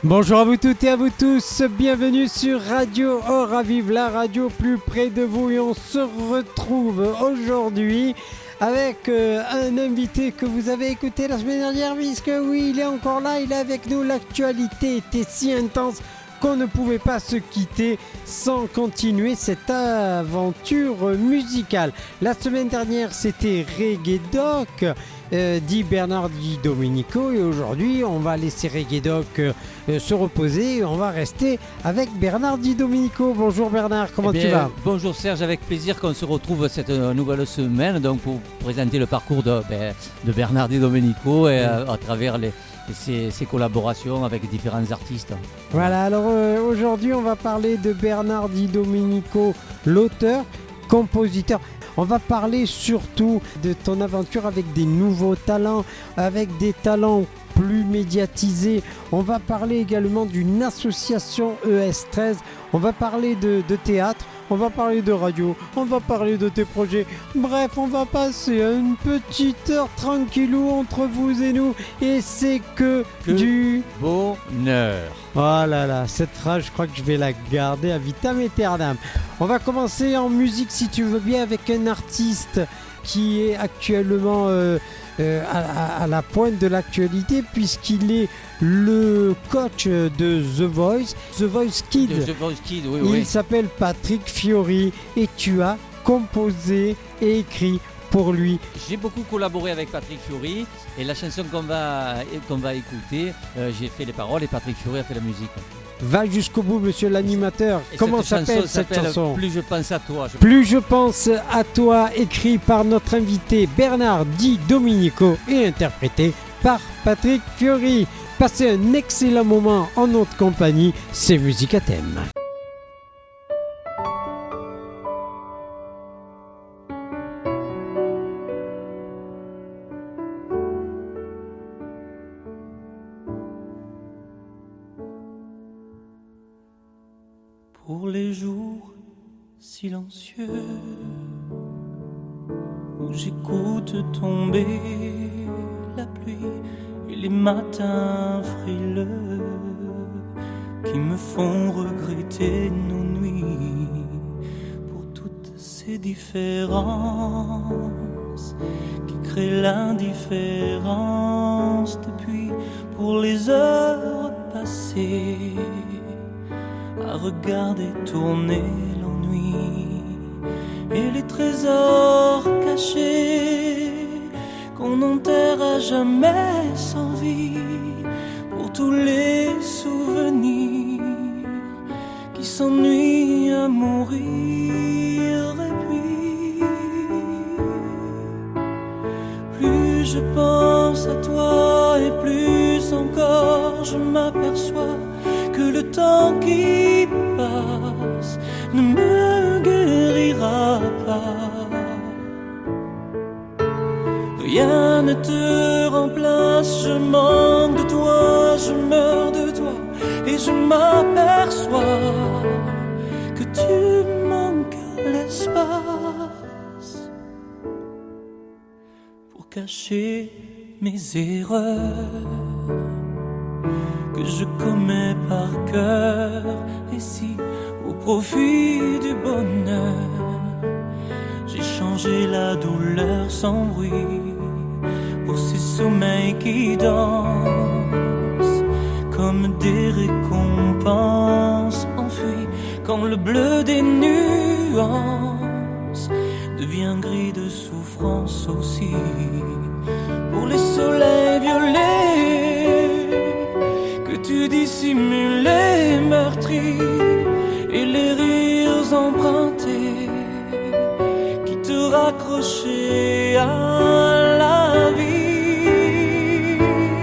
Bonjour à vous toutes et à vous tous, bienvenue sur Radio Oravive, la radio plus près de vous, et on se retrouve aujourd'hui avec un invité que vous avez écouté la semaine dernière, puisque oui, il est encore là, il est avec nous. L'actualité était si intense qu'on ne pouvait pas se quitter sans continuer cette aventure musicale. La semaine dernière, c'était Reggae Doc, dit Bernard Di Domenico, et aujourd'hui, on va laisser Reggae Doc se reposer et on va rester avec Bernard Di Domenico. Bonjour Bernard, comment tu vas ? Bonjour Serge, avec plaisir qu'on se retrouve cette nouvelle semaine donc pour présenter le parcours de Bernard Di Domenico et à travers ses collaborations avec différents artistes. Voilà, alors aujourd'hui on va parler de Bernard Di Domenico, l'auteur, compositeur. On va parler surtout de ton aventure avec des nouveaux talents, avec des talents plus médiatisés. On va parler également d'une association ES13. On va parler de théâtre. On va parler de radio, on va parler de tes projets. Bref, on va passer une petite heure tranquillou entre vous et nous. Et c'est que du bonheur. Oh là là, cette phrase, je crois que je vais la garder à vitam aeternam. On va commencer en musique, si tu veux bien, avec un artiste qui est actuellement à la pointe de l'actualité, puisqu'il est le coach de The Voice Kids. The Voice Kids, oui. Il s'appelle Patrick Fiori et tu as composé et écrit pour lui. J'ai beaucoup collaboré avec Patrick Fiori et la chanson qu'on va écouter, j'ai fait les paroles et Patrick Fiori a fait la musique. Va jusqu'au bout, monsieur l'animateur. Comment s'appelle cette chanson ? Plus je pense à toi. Plus je pense à toi, écrit par notre invité Bernard Di Domenico et interprété par Patrick Fiori. Passez un excellent moment en notre compagnie, c'est Musique à thème. Pour les jours silencieux où j'écoute tomber la pluie et les matins frileux qui me font regretter nos nuits, pour toutes ces différences qui créent l'indifférence depuis, pour les heures passées à regarder tourner l'ennui et les trésors cachés qu'on n'enterre à jamais sans vie, pour tous les souvenirs qui s'ennuient à mourir. Et puis plus je pense à toi et plus encore je m'aperçois que le temps qui passe ne me guérira pas. Rien ne te remplace, je manque de toi, je meurs de toi, et je m'aperçois que tu manques à l'espace pour cacher mes erreurs que je commets par cœur, et si au profit du bonheur j'ai changé la douleur sans bruit pour ces sommeils qui dansent comme des récompenses enfuies, quand le bleu des nuances devient gris de souffrance aussi, pour les soleils violets tu dissimulais meurtri et les rires empruntés qui te raccrochaient à la vie.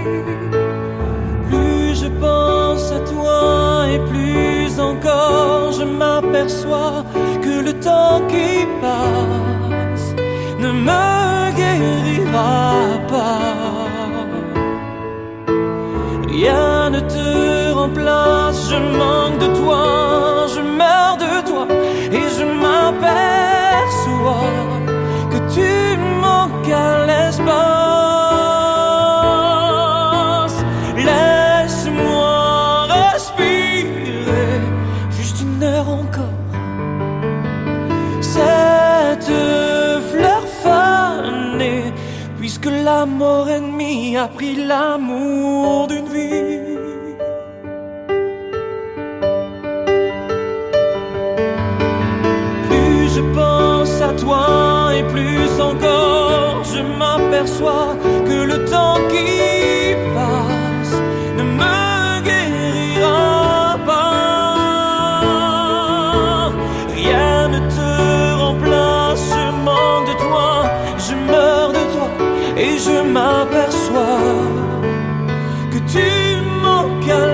Plus je pense à toi et plus encore je m'aperçois que le temps qui passe ne me guérira pas. Rien ne te remplace, je manque de toi, je meurs de toi, et je m'aperçois que tu manques à l'espace. Laisse-moi puisque la mort ennemie a pris l'amour d'une vie. Plus je pense à toi et plus encore je m'aperçois que le temps qui passe ne me guérira pas. Rien ne te remplace, je manque de toi, je meurs de toi et je m'aperçois que tu manques à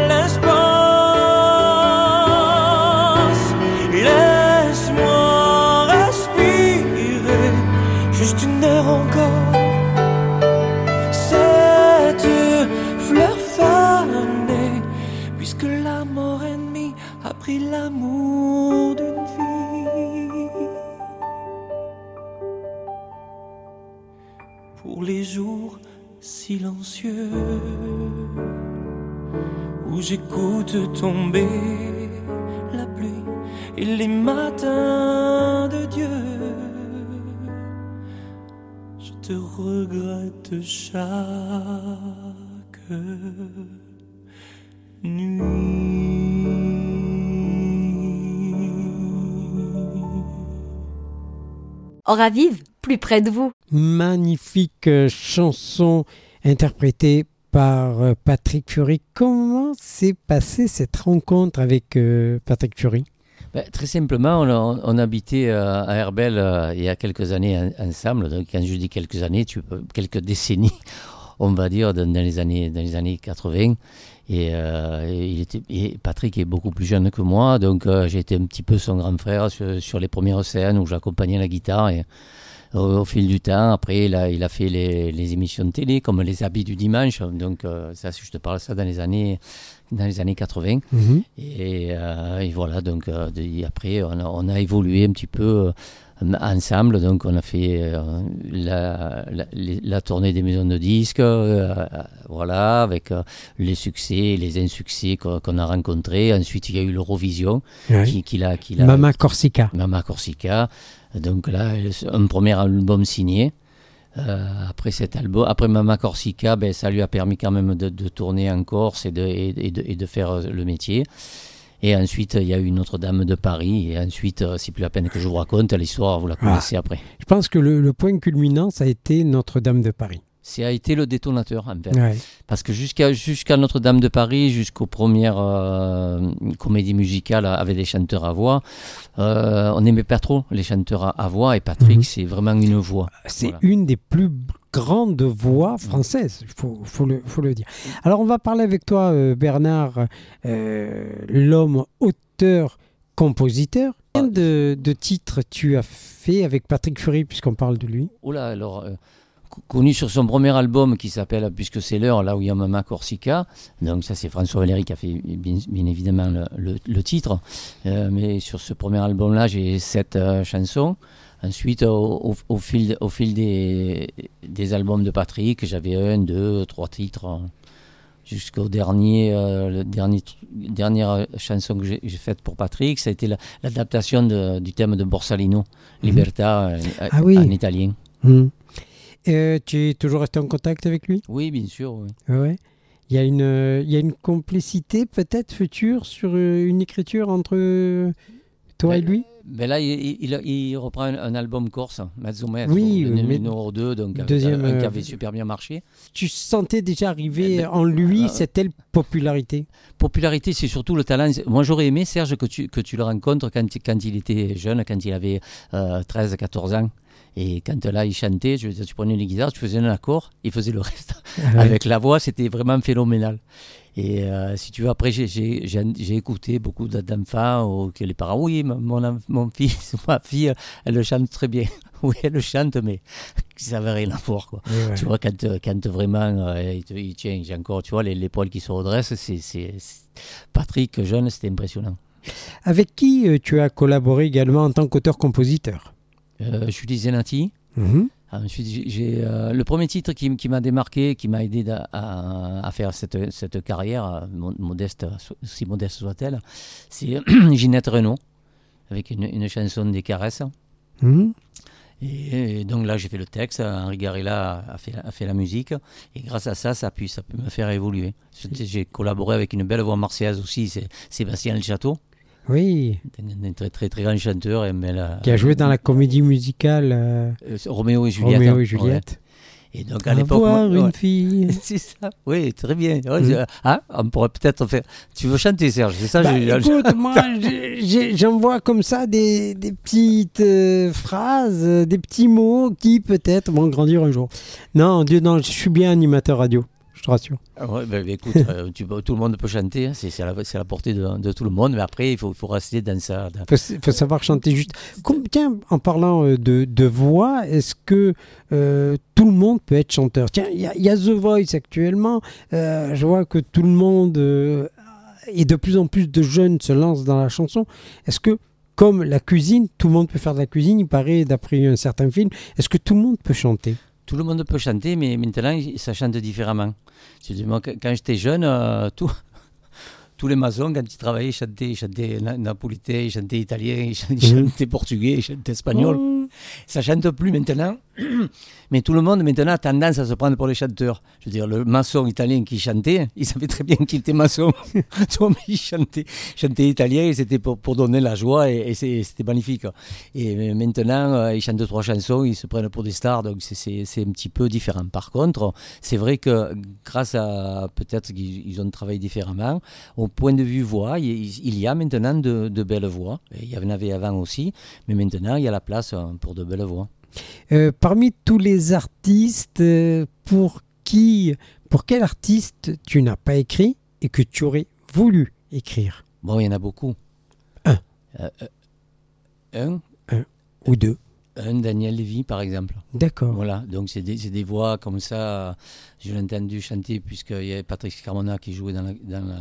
l'espace. Laisse-moi respirer juste une heure encore. Cette fleur fanée, puisque la mort ennemie a pris l'amour d'une vie. Pour les jours silencieux où j'écoute tomber la pluie et les matins de Dieu, je te regrette chaque nuit. Hora Vive, plus près de vous. Magnifique chanson interprétée par Patrick Fiori. Comment s'est passée cette rencontre avec Patrick Fiori? Très simplement, on habitait à Herbel il y a quelques années ensemble. Donc, quand je dis quelques années, quelques décennies, on va dire, dans les années 80. Et Patrick est beaucoup plus jeune que moi, donc j'ai été un petit peu son grand frère sur les premières scènes où j'accompagnais la guitare. Et au fil du temps, après, il a fait les émissions de télé, comme Les Habits du Dimanche. Donc, ça, je te parle ça dans les années 80. Mm-hmm. Et voilà, donc après, on a évolué un petit peu ensemble. Donc, on a fait la tournée des maisons de disques, voilà, avec les succès, les insuccès qu'on a rencontrés. Ensuite, il y a eu l'Eurovision, ouais. qu'il a Mama Corsica. Donc là, un premier album signé. Après cet album, après Mama Corsica, ça lui a permis quand même de tourner en Corse et de faire le métier. Et ensuite, il y a eu Notre-Dame de Paris. Et ensuite, c'est plus la peine que je vous raconte l'histoire, vous la connaissez après. Je pense que le point culminant, ça a été Notre-Dame de Paris. Ça a été le détonateur, en fait. Ouais. Parce que jusqu'à Notre-Dame de Paris, jusqu'aux premières comédies musicales avec des chanteurs à voix, on n'aimait pas trop les chanteurs à voix. Et Patrick, c'est vraiment une voix. C'est une des plus grandes voix françaises, il faut le dire. Alors, on va parler avec toi, Bernard, l'homme auteur-compositeur. Combien de titres tu as fait avec Patrick Fiori, puisqu'on parle de lui? Connu sur son premier album qui s'appelle Puisque c'est l'heure, là où il y a Mama Corsica. Donc ça, c'est François Valéry qui a fait bien évidemment le titre. Mais sur ce premier album-là, j'ai 7 chansons. Ensuite, au fil des albums de Patrick, j'avais 1, 2, 3 titres. Jusqu'au dernière chanson que j'ai faite pour Patrick, ça a été l'adaptation du thème de Borsalino, Libertà, en italien. Tu es toujours resté en contact avec lui? Oui, bien sûr. Oui. Ouais. Il y a une complicité peut-être future sur une écriture entre toi et lui? Là, il reprend un album corse, Mazzomet, numéro 2, donc deuxième, qui avait super bien marché. Tu sentais déjà arriver en lui cette telle popularité? Popularité, c'est surtout le talent. Moi, j'aurais aimé, Serge, que tu le rencontres quand il était jeune, quand il avait 13-14 ans. Et quand là, il chantait, tu prenais une guitare, tu faisais un accord, il faisait le reste. Ouais. Avec la voix, c'était vraiment phénoménal. Et si tu veux, après, j'ai écouté beaucoup d'enfants que les parents, oui, mon fils, ma fille, elle le chante très bien. Oui, elle le chante, mais ça n'avait rien à voir, quoi. Ouais. Tu vois, quand vraiment, il tient, j'ai encore, tu vois, les poils qui se redressent, c'est Patrick, jeune, c'était impressionnant. Avec qui tu as collaboré également en tant qu'auteur-compositeur? Julie Zenati. Mm-hmm. Ensuite, j'ai le premier titre qui m'a démarqué, qui m'a aidé à faire cette carrière, modeste, aussi modeste soit-elle, c'est Ginette Renaud, avec une chanson des caresses. Mm-hmm. Et donc là, j'ai fait le texte, Henri Garella a fait la musique, et grâce à ça, ça peut me faire évoluer. J'ai collaboré avec une belle voix marseillaise aussi, c'est Sébastien Le Château. Oui. Un très, très, très grand chanteur. Qui a joué dans la comédie musicale Roméo et Juliette. Roméo et Juliette. Ouais. Et donc à l'époque, une fille. C'est ça. Oui, très bien. Ouais, on pourrait peut-être faire. Tu veux chanter, Serge? C'est ça. Écoute, moi, j'envoie comme ça des petites phrases, des petits mots qui peut-être vont grandir un jour. Non, Dieu, non, je suis bien animateur radio. Je te rassure. Ouais, écoute, tout le monde peut chanter, hein, c'est à la portée de tout le monde, mais après il faut rester dans ça. Il faut savoir chanter juste. Tiens, en parlant de voix, est-ce que tout le monde peut être chanteur? Tiens, il y a The Voice actuellement, je vois que tout le monde et de plus en plus de jeunes se lancent dans la chanson. Est-ce que, comme la cuisine, tout le monde peut faire de la cuisine, il paraît d'après un certain film, est-ce que tout le monde peut chanter? Tout le monde peut chanter, mais maintenant, ça chante différemment. Moi, quand j'étais jeune, tous les maçons, quand ils travaillaient, ils chantaient napolitain, ils chantaient italien, ils chantaient portugais, ils chantaient espagnol. Ça chante plus maintenant. Mais tout le monde, maintenant, a tendance à se prendre pour les chanteurs. Je veux dire, le maçon italien qui chantait, il savait très bien qu'il était maçon. Donc, il chantait italien et c'était pour donner la joie et c'était magnifique. Et maintenant, ils chantent 2-3 chansons, ils se prennent pour des stars, donc c'est un petit peu différent. Par contre, c'est vrai que grâce à peut-être qu'ils ont travaillé différemment, au point de vue voix, il y a maintenant de belles voix. Et il y en avait avant aussi, mais maintenant, il y a la place pour de belles voix. Parmi tous les artistes, pour quel artiste tu n'as pas écrit et que tu aurais voulu écrire? Bon, il y en a beaucoup. Un ou deux. Daniel Lévy, par exemple. D'accord. Voilà, donc c'est des voix comme ça. Je l'ai entendu chanter puisqu'il y avait Patrick Carmona qui jouait dans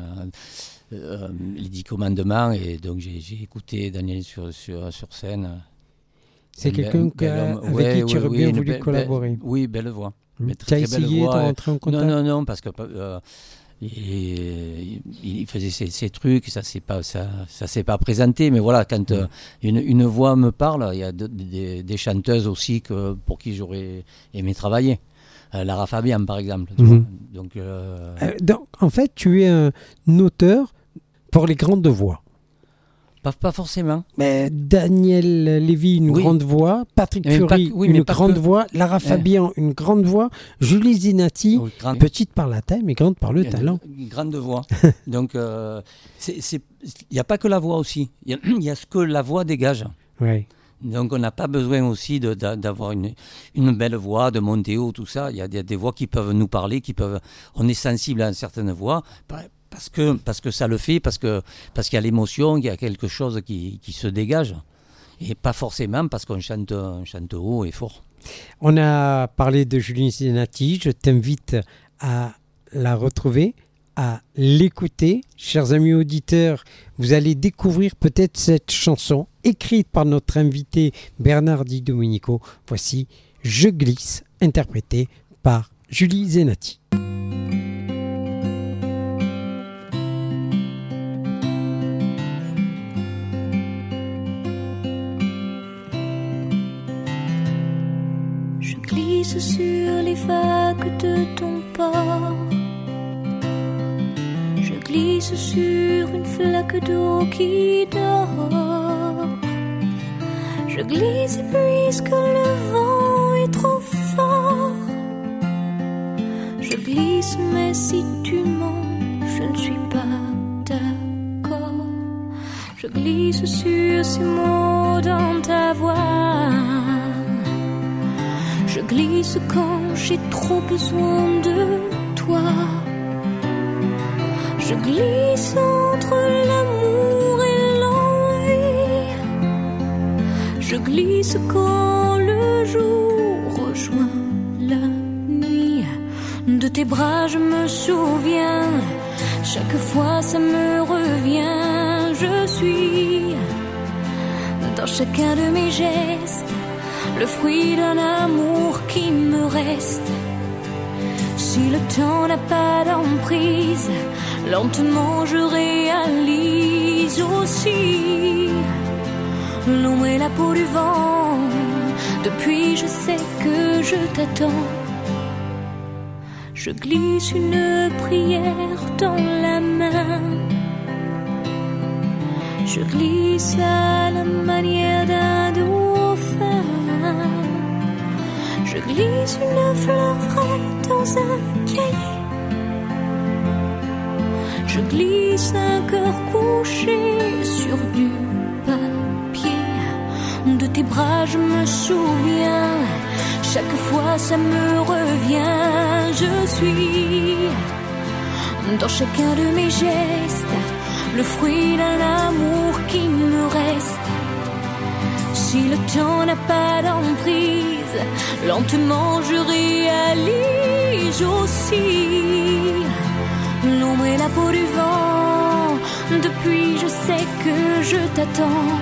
les 10 commandements, et donc j'ai écouté Daniel sur scène. C'est quelqu'un avec qui tu aurais bien voulu collaborer. Oui, belle voix. Tu as essayé de rentrer en contact? Non, parce que il faisait ses trucs, ça s'est pas présenté, mais voilà, quand une voix me parle, il y a des chanteuses aussi pour qui j'aurais aimé travailler. Lara Fabian, par exemple. Tu vois. Donc, en fait, tu es un auteur pour les grandes voix. Pas forcément. Mais Daniel Lévy, une grande voix. Patrick Fury, une grande voix. Lara Fabian, une grande voix. Julie Zenati, petite par la taille, mais grande par le talent. Une grande voix. Donc, il n'y a pas que la voix aussi. Il y a ce que la voix dégage. Oui. Donc, on n'a pas besoin aussi d'avoir une belle voix, de monter haut, tout ça. Il y a des voix qui peuvent nous parler, on est sensible à une certaine voix. Parce que ça le fait, parce qu'il y a l'émotion, il y a quelque chose qui se dégage. Et pas forcément parce qu'on chante haut et fort. On a parlé de Julie Zenati, je t'invite à la retrouver, à l'écouter. Chers amis auditeurs, vous allez découvrir peut-être cette chanson écrite par notre invité Bernard Di Domenico. Voici Je glisse, interprété par Julie Zenati. Sur les vagues de ton port, je glisse sur une flaque d'eau qui dort. Je glisse puisque le vent est trop fort. Je glisse mais si tu mens, je ne suis pas d'accord. Je glisse sur ces mots dans ta voix. Je glisse quand j'ai trop besoin de toi. Je glisse entre l'amour et l'envie. Je glisse quand le jour rejoint la nuit. De tes bras je me souviens. Chaque fois ça me revient. Je suis dans chacun de mes gestes le fruit d'un amour qui me reste. Si le temps n'a pas d'emprise, lentement je réalise aussi l'ombre et la peau du vent, Depuis je sais que je t'attends. Je glisse une prière dans la main. Je glisse à la manière d'un dauphin. Je glisse une fleur fraîche dans un cahier. Je glisse un cœur couché sur du papier. De tes bras je me souviens. Chaque fois ça me revient. Je suis dans chacun de mes gestes le fruit d'un amour qui me reste. Si le temps n'a pas d'emprise, lentement je réalise aussi l'ombre et la peau du vent. Depuis je sais que je t'attends.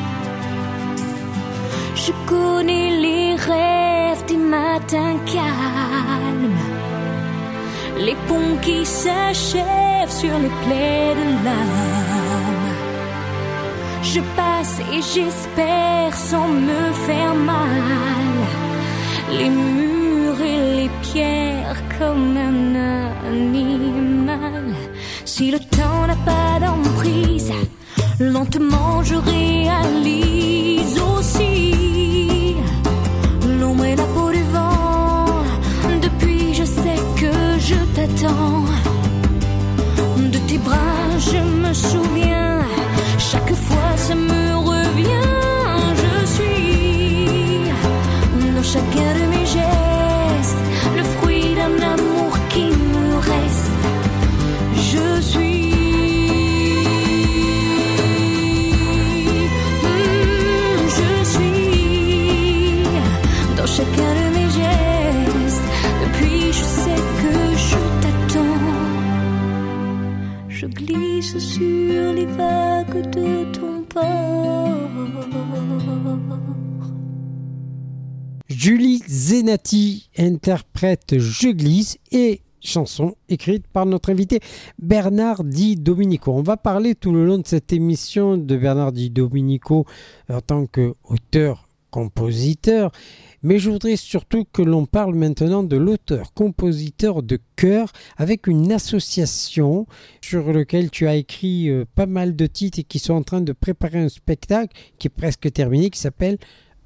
Je connais les rêves des matins calmes, les ponts qui s'achèvent sur les plaies de l'âme. Je passe et j'espère sans me faire mal, les murs et les pierres comme un animal. Si le temps n'a pas d'emprise, lentement je réalise aussi l'ombre et la peau du vent. Depuis je sais que je t'attends. De tes bras je me souviens. Chaque fois ça me revient. Je suis dans chacun de mes gestes le fruit d'un amour qui me reste. Je suis dans chacun de mes gestes. Depuis je sais que je t'attends. Je glisse sur les vagues de ton port. Julie Zenati interprète Je glisse et chanson écrite par notre invité Bernard Di Domenico. On va parler tout le long de cette émission de Bernard Di Domenico en tant qu'auteur-compositeur, mais je voudrais surtout que l'on parle maintenant de l'auteur-compositeur de chœur avec une association sur laquelle tu as écrit pas mal de titres et qui sont en train de préparer un spectacle qui est presque terminé, qui s'appelle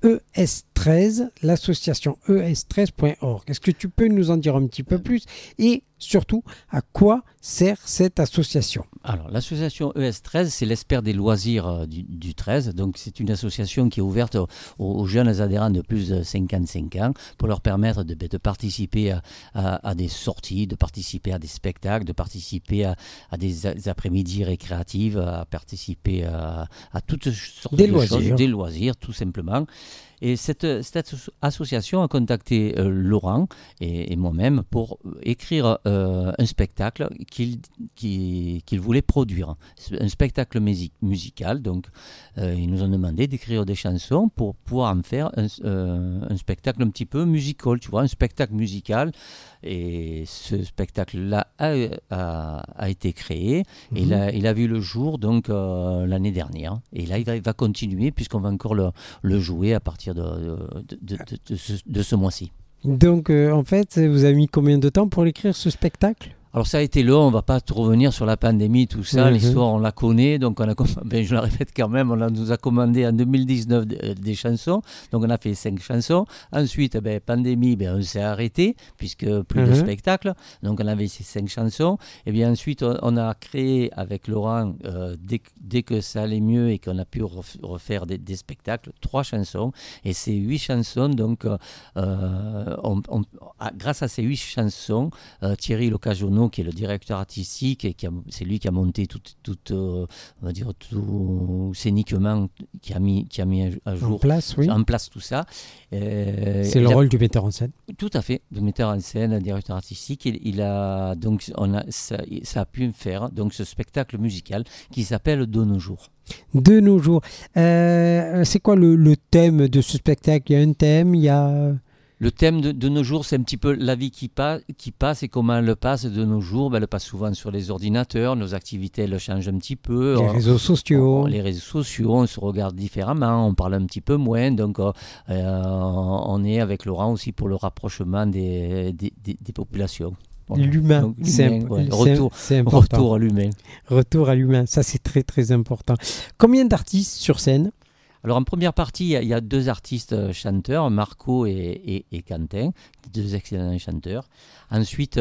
ES13, l'association ES13.org. Est-ce que tu peux nous en dire un petit peu plus et surtout à quoi sert cette association? Alors l'association ES13, c'est l'Espère des loisirs du 13, donc c'est une association qui est ouverte aux jeunes adhérents de plus de 55 ans pour leur permettre de participer à des sorties, de participer à des spectacles, de participer à des après-midi récréatives, à participer à toutes sortes de choses, des loisirs tout simplement. Et cette association a contacté Laurent et moi-même pour écrire un spectacle qu'il voulait produire. Un spectacle musical, donc ils nous ont demandé d'écrire des chansons pour pouvoir en faire un spectacle un petit peu musical, tu vois, un spectacle musical. Et ce spectacle-là a été créé et il a vu le jour donc l'année dernière. Et là, il va continuer puisqu'on va encore le jouer à partir de ce mois-ci. Donc, en fait, vous avez mis combien de temps pour écrire ce spectacle ? Alors ça a été long, on ne va pas trop revenir sur la pandémie, tout ça, l'histoire on la connaît, donc je la répète quand même, nous a commandé en 2019 des chansons, donc on a fait 5 chansons, ensuite pandémie, on s'est arrêté, puisque plus de spectacles, donc on avait ces 5 chansons, et bien ensuite on a créé avec Laurent, dès que ça allait mieux et qu'on a pu refaire des spectacles, 3 chansons, et ces 8 chansons, donc grâce à ces 8 chansons, Thierry Locajono, qui est le directeur artistique et c'est lui qui a monté tout on va dire tout scéniquement, qui a mis à jour en place tout ça. C'est le rôle du metteur en scène. Tout à fait, le metteur en scène, le directeur artistique. Il a donc ça a pu faire donc ce spectacle musical qui s'appelle De nos jours. De nos jours. C'est quoi le thème de ce spectacle ? Il y a un thème, il y a Le thème de nos jours, c'est un petit peu la vie qui passe et comment elle passe de nos jours. Elle passe souvent sur les ordinateurs, nos activités elles changent un petit peu. Les réseaux sociaux. Les réseaux sociaux, on se regarde différemment, on parle un petit peu moins. Donc on est avec Laurent aussi pour le rapprochement des populations. Voilà. L'humain, donc, c'est important. Retour à l'humain. Retour à l'humain, ça c'est très très important. Combien d'artistes sur scène ? Alors en première partie, il y a 2 artistes chanteurs, Marco et Quentin, 2 excellents chanteurs. Ensuite,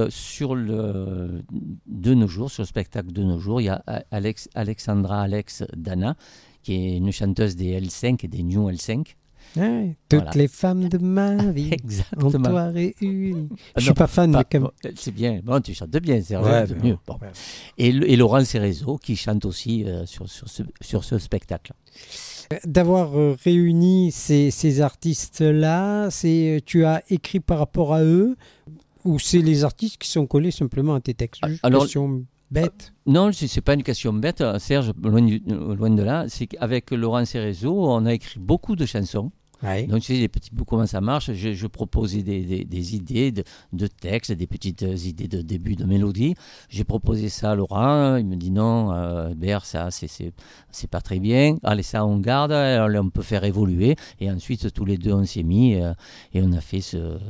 de nos jours, sur le spectacle de nos jours, il y a Alexandra Dana, qui est une chanteuse des L5 et des New L5. Ouais, toutes les femmes de ma vie en toi réunies. Je suis pas fan de c'est bien, bon, tu chantes bien, c'est mieux. Bon. Ouais. Et Laurent Cérezo qui chante aussi sur ce spectacle. D'avoir réuni ces artistes-là, tu as écrit par rapport à eux ou c'est les artistes qui sont collés simplement à tes textes? Alors, question bête. Non, c'est pas une question bête, Serge, loin de là. C'est qu'avec Laurent Cérezo, on a écrit beaucoup de chansons. Ouais. Donc, tu sais, comment ça marche. Je proposais des idées de textes, des petites idées de début de mélodie. J'ai proposé ça à Laurent. Il me dit non, Bert, ça, c'est pas très bien. Allez, ça, on garde. Alors, on peut faire évoluer. Et ensuite, tous les deux, on s'est mis et on a fait ce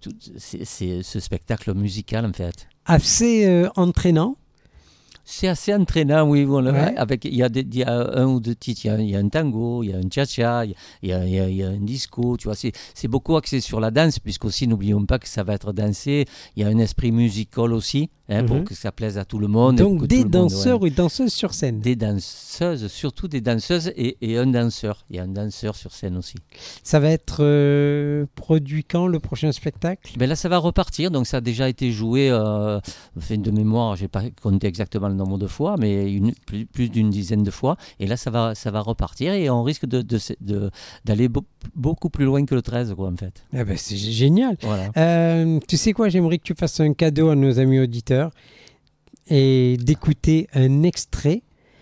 spectacle musical, en fait. Assez entraînant. C'est assez entraînant, oui. Voilà. Ouais. Il y a un ou deux titres, il y a un tango, il y a un cha-cha, il y a un disco. Tu vois, c'est beaucoup axé sur la danse, puisqu'aussi, n'oublions pas que ça va être dansé. Il y a un esprit musical aussi, pour que ça plaise à tout le monde. Donc des danseurs et danseuses sur scène. Des danseuses, surtout des danseuses et un danseur. Il y a un danseur sur scène aussi. Ça va être produit quand, le prochain spectacle? Ben là, ça va repartir. Donc, ça a déjà été joué, de mémoire, je n'ai pas compté exactement le nombre de fois, mais plus d'une dizaine de fois. Et là, ça va repartir et on risque d'aller beaucoup plus loin que le 13, quoi, en fait. Ah ben, c'est génial. Voilà. Tu sais quoi, j'aimerais que tu fasses un cadeau à nos amis auditeurs et d'écouter un extrait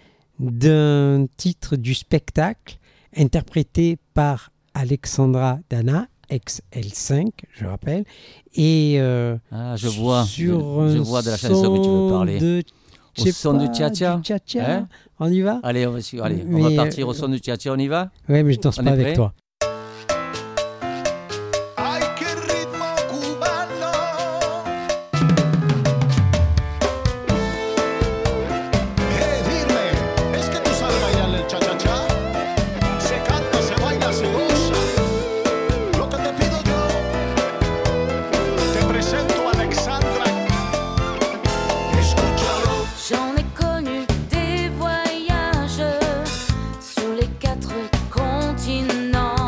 d'un titre du spectacle interprété par Alexandra Dana, ex-L5, je rappelle, et je vois de la chanson que tu veux parler. Au son du cha-cha. Hein, on y va? Allez, on va partir au son du cha-cha, on y va? Ouais, mais je danse pas avec toi. Sur les 4 continents.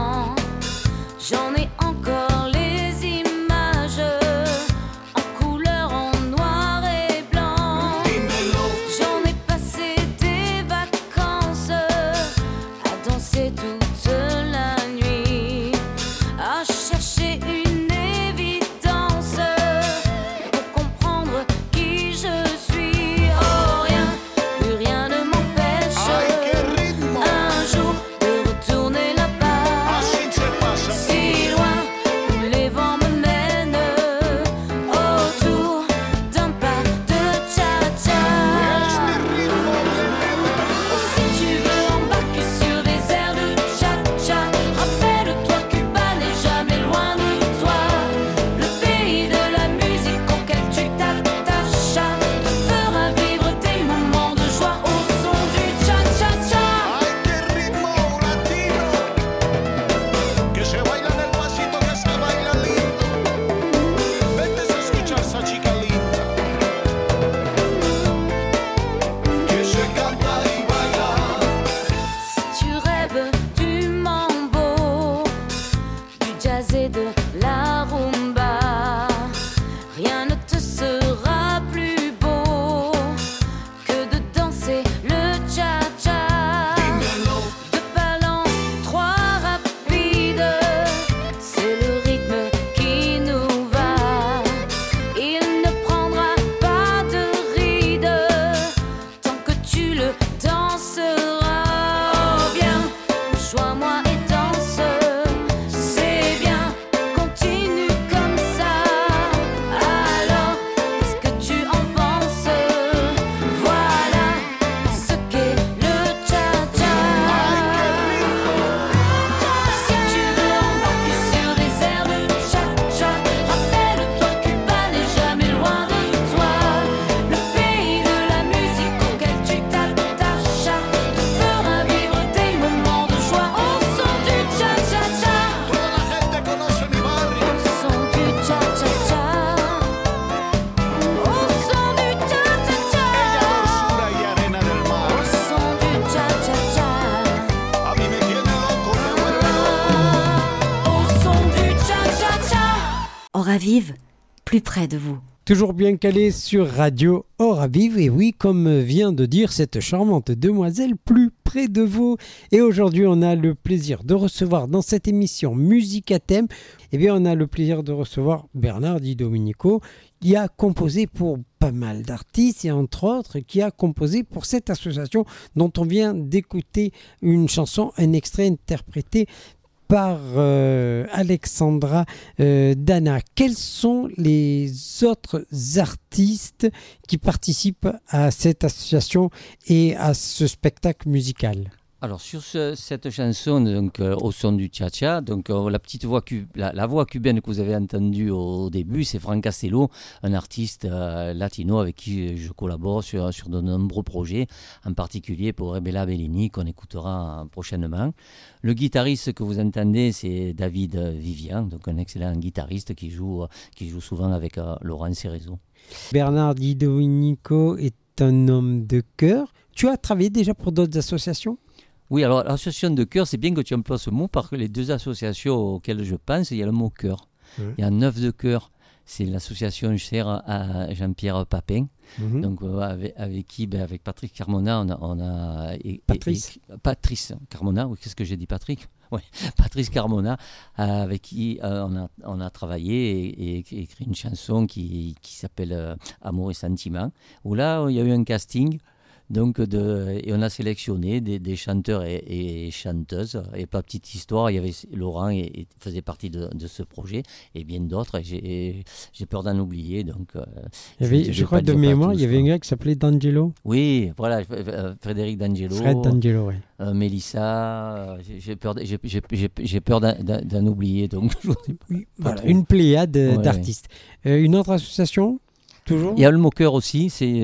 Oravive, plus près de vous. Toujours bien calé sur Radio Oravive, et oui, comme vient de dire cette charmante demoiselle, plus près de vous. Et aujourd'hui, on a le plaisir de recevoir dans cette émission Musique à thème, on a le plaisir de recevoir Bernard Di Domenico, qui a composé pour pas mal d'artistes et entre autres qui a composé pour cette association dont on vient d'écouter une chanson, un extrait interprété par Alexandra Dana. Quels sont les autres artistes qui participent à cette association et à ce spectacle musical ? Alors sur cette chanson, donc au son du cha-cha, donc la petite voix la voix cubaine que vous avez entendue au début, c'est Frank Castello, un artiste latino avec qui je collabore sur de nombreux projets, en particulier pour Rebella Bellini qu'on écoutera prochainement. Le guitariste que vous entendez, c'est David Vivian, donc un excellent guitariste qui joue souvent avec Laurent Cerezo. Bernard Di Domenico est un homme de cœur. Tu as travaillé déjà pour d'autres associations ? Oui, alors l'association de cœur, c'est bien que tu emploies ce mot parce que les deux associations auxquelles je pense, il y a le mot cœur. Il y a Neuf de cœur, c'est l'association chère à Jean-Pierre Papin. Donc avec qui, avec Patrice Carmona, on a Patrice Carmona, oui, qu'est-ce que j'ai dit, Patrick ? Ouais, Patrice Carmona, avec qui on a travaillé et écrit une chanson qui s'appelle Amour et Sentiment, où là, il y a eu un casting. Donc et on a sélectionné des chanteurs et chanteuses. Et pour la petite histoire, il y avait Laurent et faisait partie de ce projet et bien d'autres. J'ai peur d'en oublier. Donc, je crois de mémoire, il y avait un gars qui s'appelait D'Angelo. Oui, voilà, Frédéric D'Angelo. Fred D'Angelo, oui. Mélissa, j'ai peur d'en oublier. Donc, oui, voilà, une pléiade d'artistes. Une autre association, toujours ? Il y a le Moqueur aussi. C'est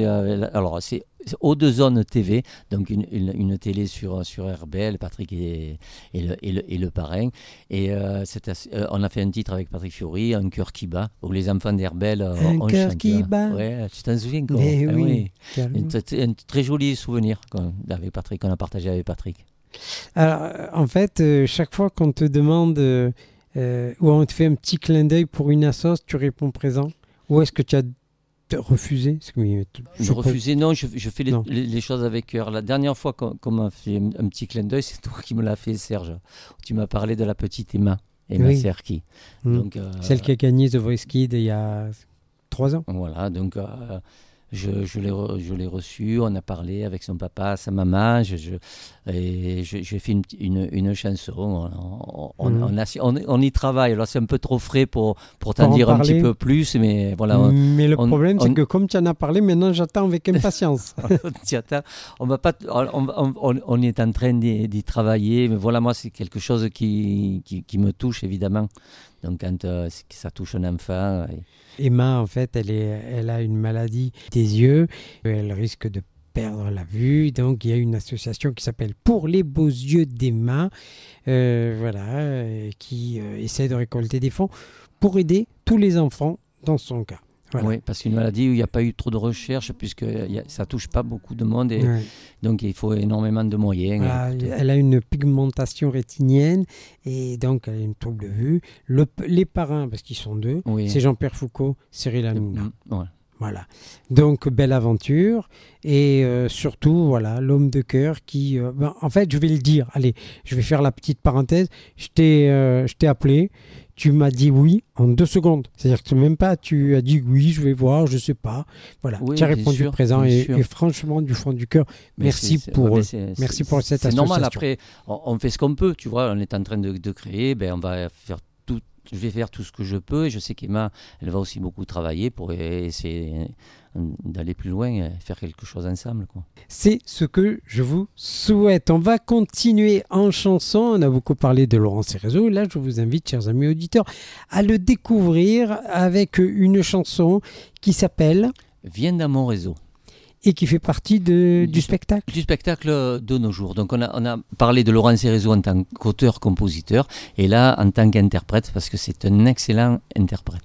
O2Zone TV, donc une télé sur RBL, Patrick et le parrain. Et on a fait un titre avec Patrick Fiori, Un cœur qui bat, où les enfants d'RBL ont chanté. Un cœur qui bat. Ouais, tu t'en souviens quoi ? Oui. Un très joli souvenir avec Patrick, qu'on a partagé avec Patrick. Alors, en fait, chaque fois qu'on te demande ou on te fait un petit clin d'œil pour une assos, tu réponds présent. Ou est-ce que tu as refusé ? Je refusais, non, je fais les choses avec cœur. La dernière fois qu'on m'a fait un petit clin d'œil, c'est toi qui me l'as fait, Serge. Tu m'as parlé de la petite Emma Serki. Donc, celle qui a gagné The Voice Kids il y a 3 ans. Voilà, donc je l'ai reçu, on a parlé avec son papa, sa maman, j'ai fait une chanson, on y travaille. Alors c'est un peu trop frais pour t'en dire un petit peu plus, mais voilà. Mais le problème, c'est que comme tu en as parlé, maintenant j'attends avec impatience. On est en train d'y travailler, mais voilà, moi c'est quelque chose qui me touche évidemment. Donc quand ça touche un enfant... Emma, en fait, elle a une maladie des yeux. Elle risque de perdre la vue. Donc, il y a une association qui s'appelle Pour les beaux yeux d'Emma, qui essaie de récolter des fonds pour aider tous les enfants dans son cas. Voilà. Oui, parce qu'une maladie où il n'y a pas eu trop de recherche, puisque ça ne touche pas beaucoup de monde, et donc il faut énormément de moyens. Voilà, elle a une pigmentation rétinienne, et donc elle a une trouble de vue. Les parrains, parce qu'ils sont 2, c'est Jean-Pierre Foucault, Cyril Hanouna. Voilà. Donc, belle aventure. Et surtout, voilà, l'homme de cœur qui... en fait, je vais le dire. Allez, je vais faire la petite parenthèse. Je t'ai appelé. Tu m'as dit oui en 2 secondes. C'est-à-dire que même pas, tu as dit oui, je vais voir, je sais pas. Voilà, tu as répondu présent et franchement, du fond du cœur, merci pour cette association. C'est normal, après, on fait ce qu'on peut, tu vois, on est en train de créer, on va faire tout. Je vais faire tout ce que je peux et je sais qu'Emma, elle va aussi beaucoup travailler pour essayer d'aller plus loin et faire quelque chose ensemble, quoi. C'est ce que je vous souhaite. On va continuer en chanson. On a beaucoup parlé de Laurent Cerezo. Là, je vous invite, chers amis auditeurs, à le découvrir avec une chanson qui s'appelle « Viens dans mon réseau ». Et qui fait partie du spectacle. Du spectacle de nos jours. Donc on a parlé de Laurent Cerezo en tant qu'auteur-compositeur, et là en tant qu'interprète, parce que c'est un excellent interprète.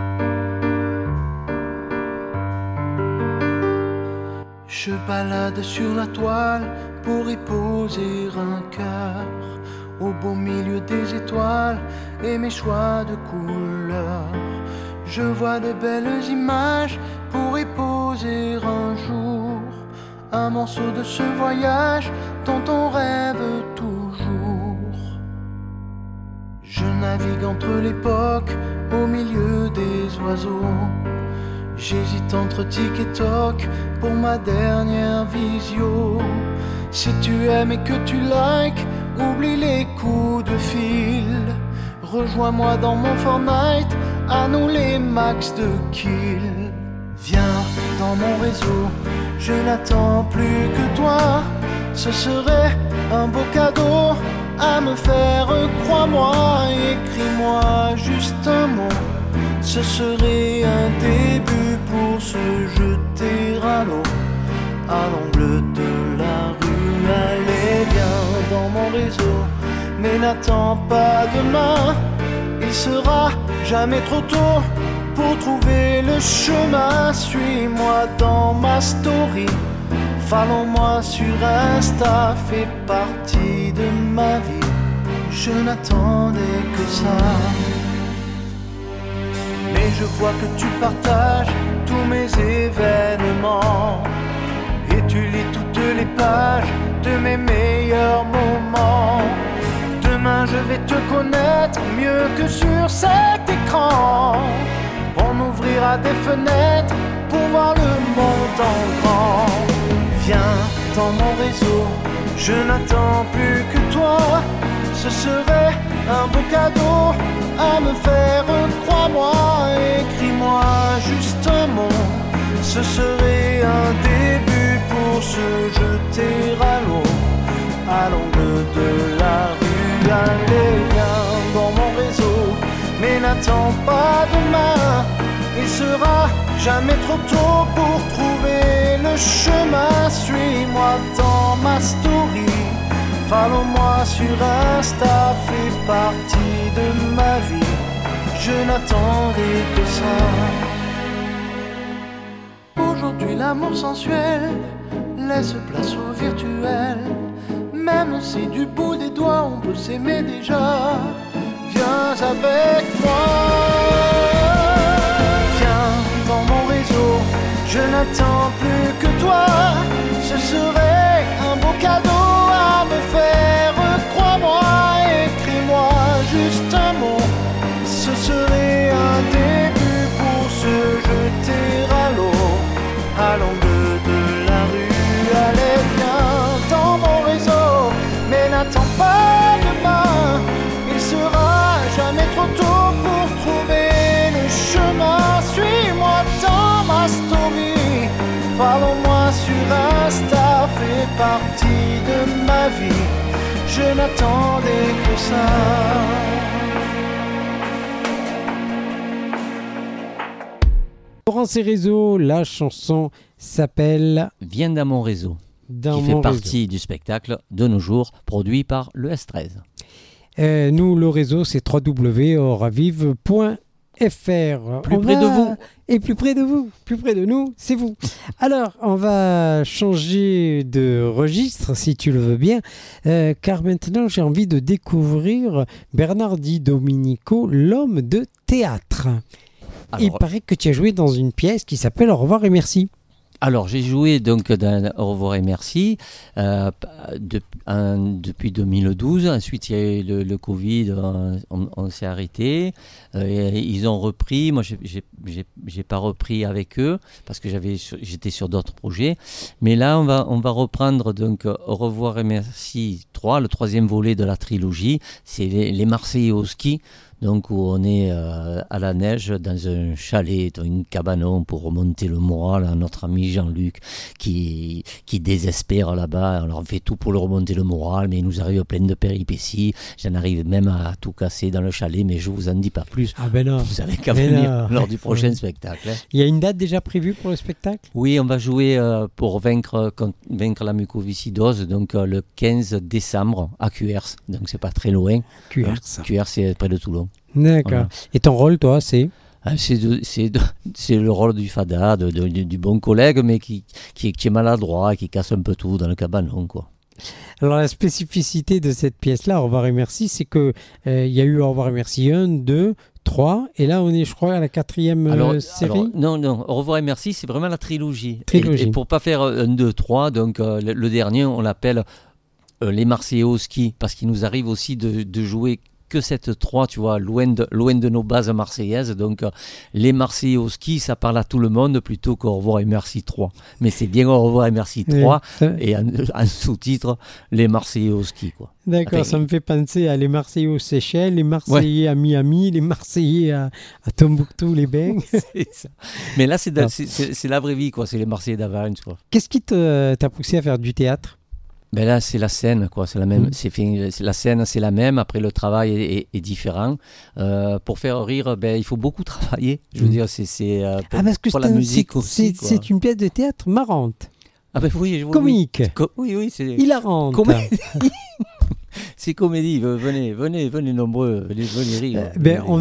Je balade sur la toile pour y poser un cœur, au beau milieu des étoiles et mes choix de couleurs. Je vois de belles images pour y poser un jour un morceau de ce voyage dont on rêve toujours. Je navigue entre l'époque au milieu des oiseaux. J'hésite entre tic et toc pour ma dernière visio. Si tu aimes et que tu likes, oublie les coups de fil. Rejoins-moi dans mon Fortnite, à nous les max de kills. Viens dans mon réseau, je n'attends plus que toi. Ce serait un beau cadeau à me faire, crois-moi. Écris-moi juste un mot, ce serait un début pour se jeter à l'eau, à l'angle de la rue. Allez, viens dans mon réseau, mais n'attends pas demain. Il sera jamais trop tôt pour trouver le chemin. Suis-moi dans ma story, follow-moi sur Insta, fais partie de ma vie. Je n'attendais que ça. Mais je vois que tu partages tous mes événements et tu lis toutes les pages de mes meilleurs moments. Demain je vais te connaître mieux que sur cet écran. On ouvrira des fenêtres pour voir le monde en grand. Viens dans mon réseau, je n'attends plus que toi. Ce serait un beau cadeau à me faire, crois-moi. Écris-moi juste un mot, ce serait un début pour se jeter à l'eau, à l'angle de la rue. Allez, viens dans mon réseau, mais n'attends pas demain. Il sera jamais trop tôt pour trouver le chemin. Suis-moi dans ma story, follow-moi sur Insta, fais partie de ma vie. Je n'attendais que ça. Aujourd'hui l'amour sensuel laisse place au virtuel. Même si du bout des doigts on peut s'aimer déjà, viens avec moi. Viens dans mon réseau, je n'attends plus que toi. Ce serait un beau cadeau à me faire, crois-moi. Écris-moi juste un mot, ce serait un début pour se jeter à l'eau, à l'angle de la rue. Allez, viens dans mon réseau, mais n'attends pas demain. Il sera jamais trop tôt pour trouver le chemin. Suis-moi dans ma story, follow-moi sur Insta, fais partie de ma vie. Je n'attendais que ça. Laurence et Réseau, la chanson s'appelle Viens dans mon réseau, qui fait partie du spectacle de nos jours, produit par le S13. Nous, le réseau, c'est www.oravive.fr. Plus près de vous. Et plus près de vous, plus près de nous, c'est vous. Alors, on va changer de registre, si tu le veux bien, car maintenant, j'ai envie de découvrir Bernard Di Domenico, l'homme de théâtre. Alors, il paraît que tu as joué dans une pièce qui s'appelle Au revoir et merci. Alors, j'ai joué donc dans Au revoir et merci depuis 2012. Ensuite, il y a eu le Covid, on s'est arrêté. Ils ont repris. Moi, j'ai pas repris avec eux parce que j'étais sur d'autres projets. Mais là, on va reprendre donc Au revoir et merci 3, le troisième volet de la trilogie. C'est les Marseillais au ski. Donc, où on est à la neige dans un chalet, dans une cabanon pour remonter le moral à notre ami Jean-Luc qui désespère là-bas. On fait tout pour le remonter le moral, mais il nous arrive plein de péripéties. J'en arrive même à tout casser dans le chalet, mais je vous en dis pas plus. Ah ben non. Vous avez qu'à venir lors du prochain spectacle. Hein. Il y a une date déjà prévue pour le spectacle ? Oui, on va jouer pour vaincre la mucoviscidose, donc le 15 décembre à Cuers. Donc c'est pas très loin. Cuers. Cuers, c'est près de Toulon. D'accord. Voilà. Et ton rôle, toi, c'est ? C'est le rôle du fada, du bon collègue, mais qui est maladroit, qui casse un peu tout dans le cabanon, quoi. Alors la spécificité de cette pièce-là, Au revoir et merci, c'est que y a eu Au revoir et merci 1, 2, 3, et là on est, je crois, à la 4e série. Non, Au revoir et merci, c'est vraiment la trilogie. Trilogie. Et pour pas faire 1, 2, 3, donc le dernier, on l'appelle les Marseillais au ski, parce qu'il nous arrive aussi de jouer que cette 3, tu vois, loin de nos bases marseillaises. Donc, les Marseillais au ski, ça parle à tout le monde plutôt qu'au revoir et merci 3. Mais c'est bien au revoir et merci 3 et en sous-titre, les Marseillais au ski, quoi. D'accord, ça me fait penser à les Marseillais aux Seychelles, les Marseillais à Miami, les Marseillais à Tombouctou, les Bains. C'est ça. Mais là, c'est la vraie vie, quoi. C'est les Marseillais d'Avarigne, quoi. Qu'est-ce qui t'a poussé à faire du théâtre? Ben là, c'est la scène, quoi. C'est la même. La scène, c'est la même. Après, le travail est différent. Pour faire rire, il faut beaucoup travailler. Je veux dire, c'est parce que pour la musique aussi. C'est une pièce de théâtre marrante. Ah ben oui, comique. Oui, c'est hilarante. C'est comédie, venez nombreux, venez rire.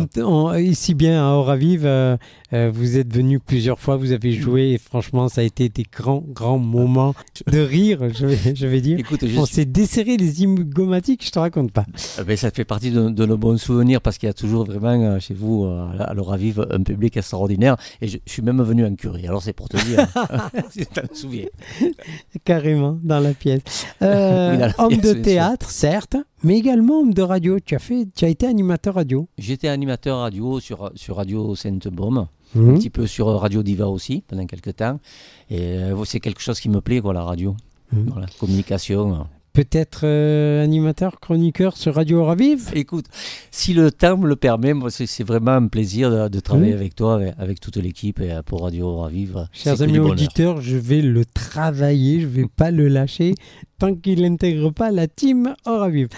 Ici bien à Oravive, vous êtes venus plusieurs fois, vous avez joué et franchement ça a été des grands moments de rire, je vais dire. Écoute, on s'est desserré les zygomatiques, je te raconte pas. Ça fait partie de nos bons souvenirs parce qu'il y a toujours vraiment chez vous à l'Oravive un public extraordinaire et je suis même venu en curé, alors c'est pour te dire, si tu t'en souviens. Carrément, dans la pièce. Homme de théâtre, certes, mais également homme de radio. Tu as été animateur radio. J'étais animateur radio sur Radio Sainte-Baume, un petit peu sur Radio Diva aussi pendant quelques temps. Et c'est quelque chose qui me plaît, quoi, la radio. Voilà, communication. Peut-être animateur, chroniqueur sur Radio Oravive. Écoute, si le temps me le permet, moi, c'est vraiment un plaisir de travailler avec toi, avec toute l'équipe et pour Radio Oravive. Chers amis auditeurs, je vais le travailler, je ne vais pas le lâcher tant qu'il n'intègre pas la team Oravive.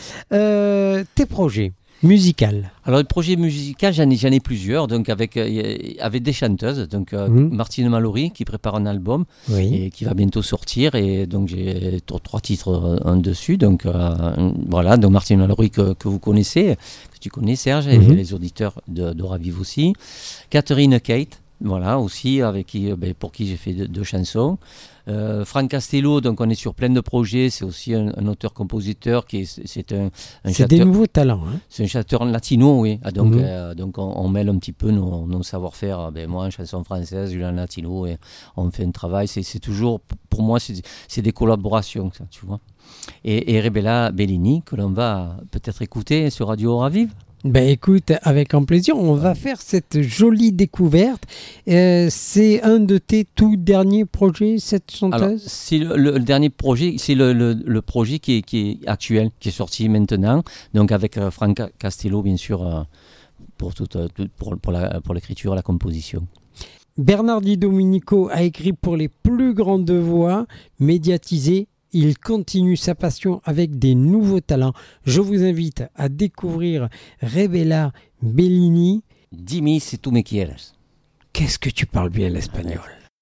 Tes projets musicaux? Alors, le projet musical, j'en ai plusieurs, donc avec des chanteuses, donc Martine Mallory qui prépare un album et qui va bientôt sortir, et donc j'ai 3 titres dessus, donc voilà, donc Martine Mallory que vous connaissez, que tu connais Serge, et les auditeurs d'Oravive aussi. Catherine Kate, voilà, aussi, pour qui j'ai fait 2 chansons. Franck Castello, donc on est sur plein de projets, c'est aussi un auteur-compositeur c'est des nouveaux talents, hein. C'est un chanteur latino, oui. Donc on mêle un petit peu nos savoir-faire. Moi en chanson française, lui en latino, et on fait un travail. C'est toujours, pour moi, c'est des collaborations, ça, tu vois. Et Rebella Bellini, que l'on va peut-être écouter sur Radio Oravive. Écoute, avec grand plaisir, on va faire cette jolie découverte. C'est un de tes tout derniers projets, cette chanteuse? Alors, c'est le dernier projet, c'est le projet qui est actuel, qui est sorti maintenant, donc avec Franck Castello, bien sûr, pour l'écriture, la composition. Bernard Di Domenico a écrit pour les plus grandes voix, médiatisées. Il continue sa passion avec des nouveaux talents. Je vous invite à découvrir Rebella Bellini. Dime si tu me quieres. Qu'est-ce que tu parles bien l'espagnol?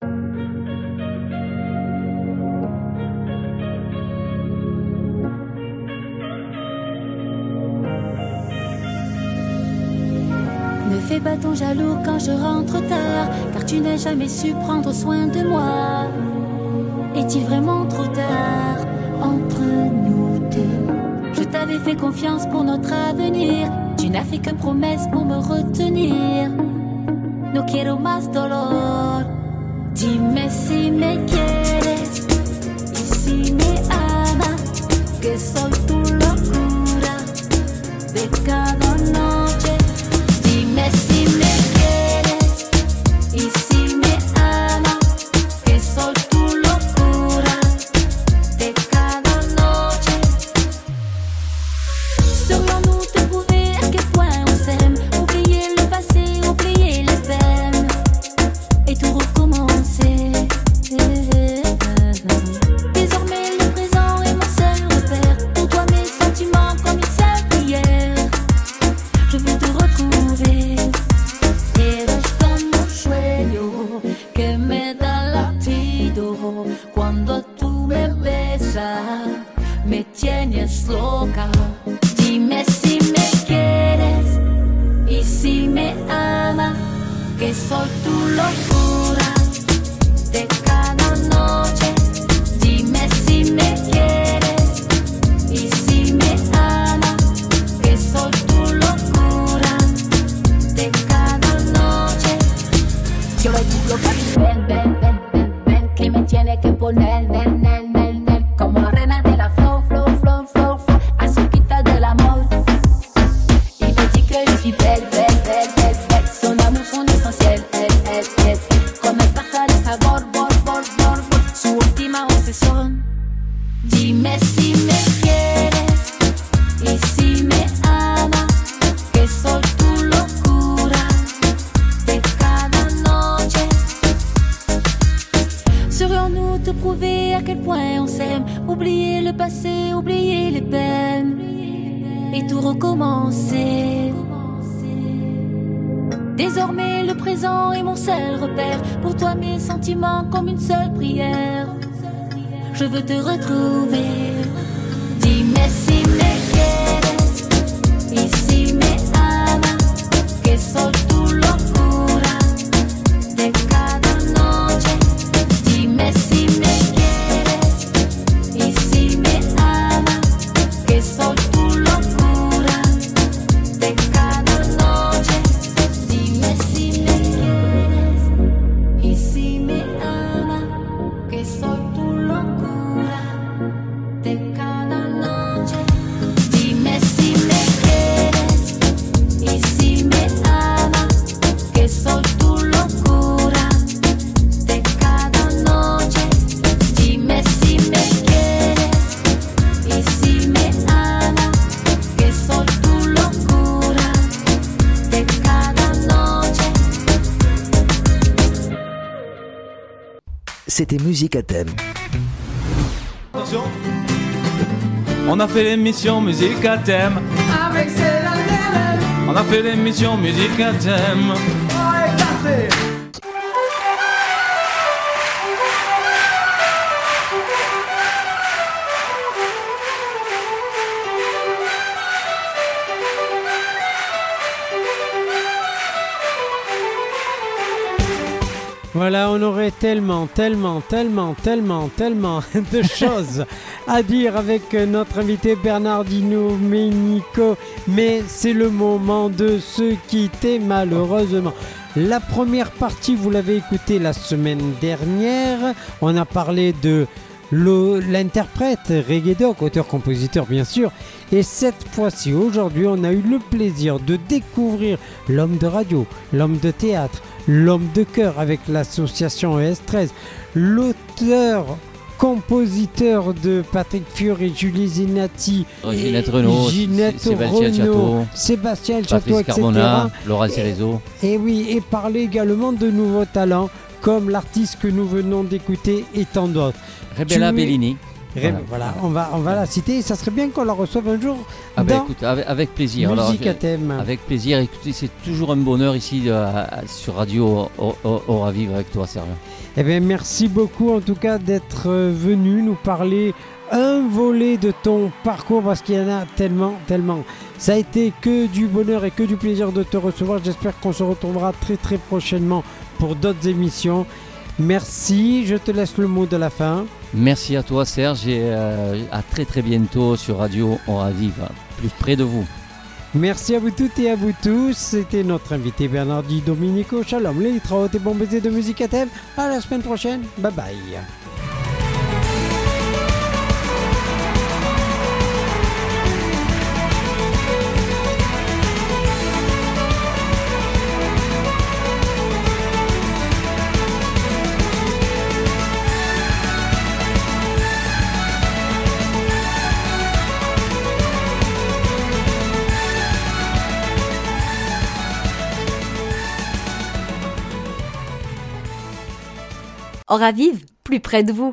Ne fais pas ton jaloux quand je rentre tard, car tu n'as jamais su prendre soin de moi. Est-il vraiment trop tard entre nous deux? Je t'avais fait confiance pour notre avenir. Tu n'as fait que promesses pour me retenir. No quiero más dolor. Dime si me quieres y si me amas, que soy tu locura de cada noche. Dime si me quieres y si me amas, que soy tu de tiene que poner, nen, nen, nen, nen, como reina de la flow, flow, flow, flow, flow, azuquita de l'amor. Il me dit que je suis belle, belle, belle, belle, belle. Son amour, son essentiel, elle. Come pasa de sabor, bor, bor, bor, bor. Su última obsesión. Dime si me quieres y si me amas, que soy tu locura de cada noche. Serions-nous te prouver à quel point on s'aime? Oublier le passé, oublier les peines et tout recommencer. Désormais le présent est mon seul repère. Pour toi mes sentiments comme une seule prière. Je veux te retrouver. Dime si me quieres y si me amas, que soy tu locura de cada noche. Dime si me quieres y si me amas, que soy tu locura de cada noche. Dime si me quieres y si me amas, que soy tu locura de cada noche. Dime si me quieres y si me amas, que soy tu locura de cada noche. Dime si me quieres y si me amas, que soy tu locura de cada noche. C'était Musique à thème. Attention, on a fait l'émission Musique à thème. Avec Céline Dion, On a fait l'émission Musique à thème. on est éclaté. Voilà, on aurait tellement de choses à dire avec notre invité Bernardino Menico, mais c'est le moment de se quitter malheureusement. La première partie, vous l'avez écoutée la semaine dernière, on a parlé de l'interprète Reggae Doc, auteur-compositeur bien sûr, et cette fois-ci, aujourd'hui, on a eu le plaisir de découvrir l'homme de radio, l'homme de théâtre, l'homme de chœur avec l'association ES13, l'auteur-compositeur de Patrick Fiori et Julie Zinatti, Ginette Renaud, Sébastien El Château, Patrice etc. Carbona, Laura Cerezo. Et oui, et parler également de nouveaux talents comme l'artiste que nous venons d'écouter et tant d'autres. Rebella Bellini. Voilà, on va la citer et ça serait bien qu'on la reçoive un jour dans écoute, avec plaisir. Musique à thème. Avec plaisir, écoutez, c'est toujours un bonheur ici sur Radio Aura Vivre avec toi, Serge. Eh bien, merci beaucoup en tout cas d'être venu nous parler un volet de ton parcours parce qu'il y en a tellement. Ça a été que du bonheur et que du plaisir de te recevoir. J'espère qu'on se retrouvera très très prochainement pour d'autres émissions. Merci, je te laisse le mot de la fin. Merci à toi Serge et à très très bientôt sur Radio Aura Vivre, plus près de vous. Merci à vous toutes et à vous tous. C'était notre invité Bernardi Domenico. Shalom, les litrautes et bons baisers de Musique à thème. À la semaine prochaine. Bye bye. Aura Vive, plus près de vous.